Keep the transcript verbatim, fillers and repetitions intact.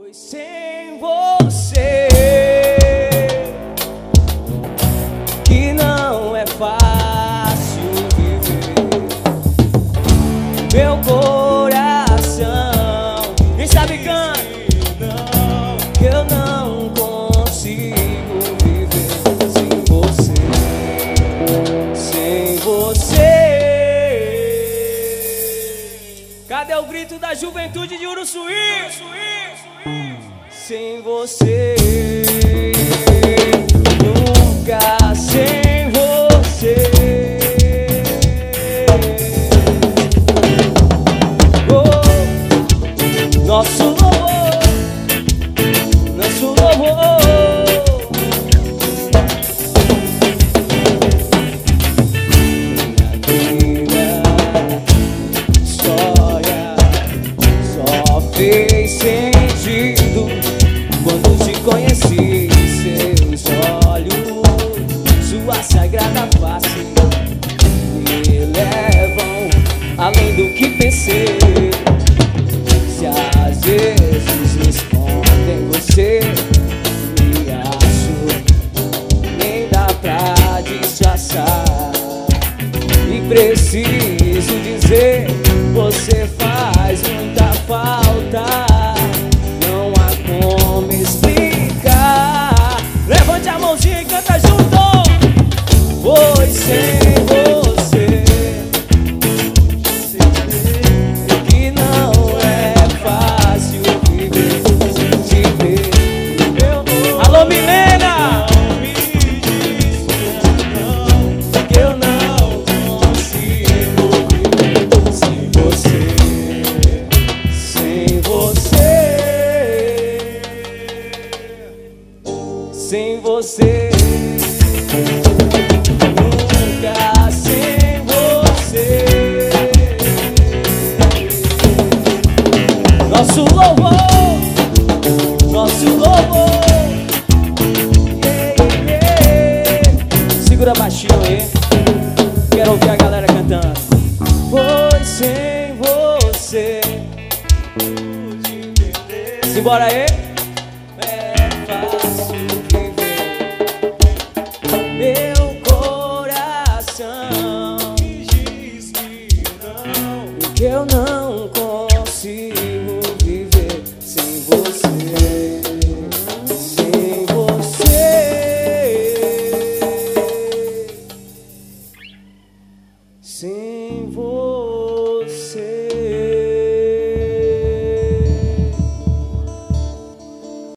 Pois sem você que não é fácil viver. Meu coração, quem sabe canta, que eu não consigo viver sem você, sem você. Cadê o grito da juventude de Uruçuí? Sem você, nunca sem você. Oh, nosso louvor, nosso louvor. Fez sentido quando te conheci. Seus olhos, sua sagrada face me levam além do que pensei. Se às vezes me escondo em você, me acho, nem dá pra disfarçar. E preciso dizer, você faz muita falta, não há como explicar. Levante a mãozinha e canta junto. Pois sem você que não é fácil viver sem te ver. Alô, Milena! Que eu não consigo viver sem você. Sem você, nunca sem você. Nosso louvor, nosso louvor. Yeah, yeah. Segura baixinho aí, quero ouvir a galera cantando. Pois sem você, simbora aí. Meu coração me diz que não, que eu não consigo viver sem você.